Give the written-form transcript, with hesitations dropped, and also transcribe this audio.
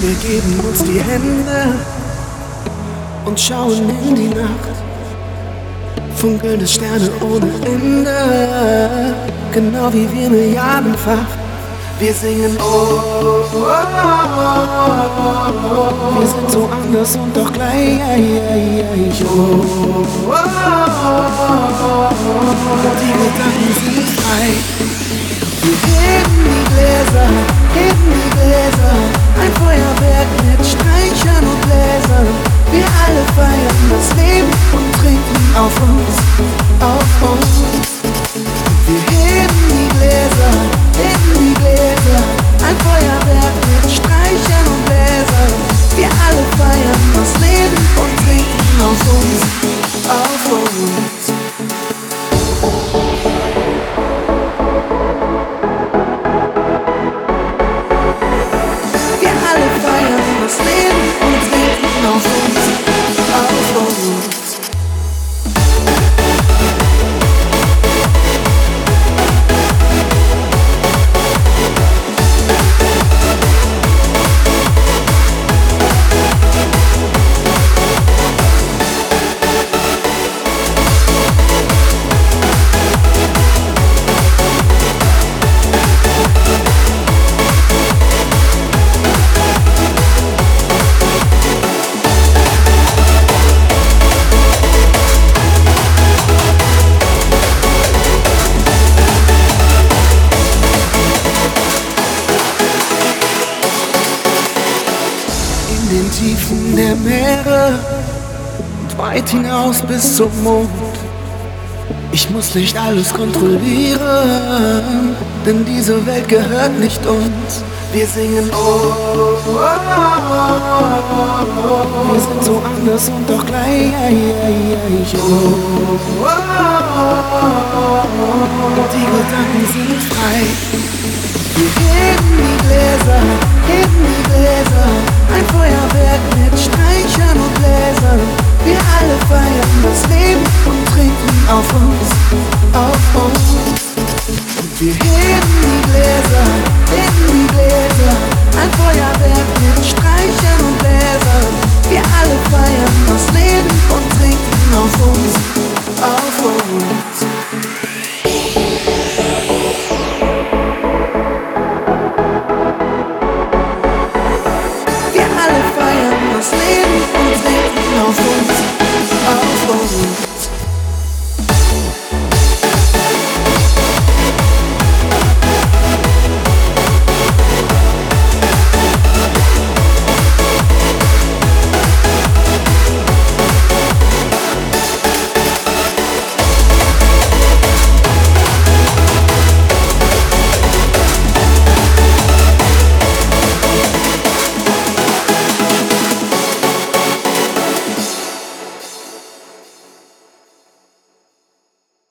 Wir geben uns die Hände und schauen in die Nacht. Funkelnde Sterne ohne Ende, genau wie wir milliardenfach. Wir singen oh, oh, oh, oh. Wir sind so anders und doch gleich oh, oh, oh, oh. Und die Gedanken sind frei. Wir heben die Gläser, ein Feuerwerk mit Streichern und Bläsern. Wir alle feiern das Leben und trinken auf uns, auf uns. Wir heben die Gläser, ein Feuerwerk mit Streichern und Bläsern. Wir alle feiern das Leben und trinken auf uns, auf uns. Wir alle feiern das Leben und trinken auf uns, auf uns. In den Tiefen der Meere und weit hinaus bis zum Mond. Ich muss nicht alles kontrollieren, denn diese Welt gehört nicht uns. Wir singen oh, oh, oh, oh. Wir sind so anders und doch gleich oh, oh, oh, oh. Die Gedanken sind frei. Wir heben die Gläser, ein Feuerwerk mit Streichern und Bläsern. Wir alle feiern das Leben und trinken auf uns, auf uns. Und wir heben die Gläser,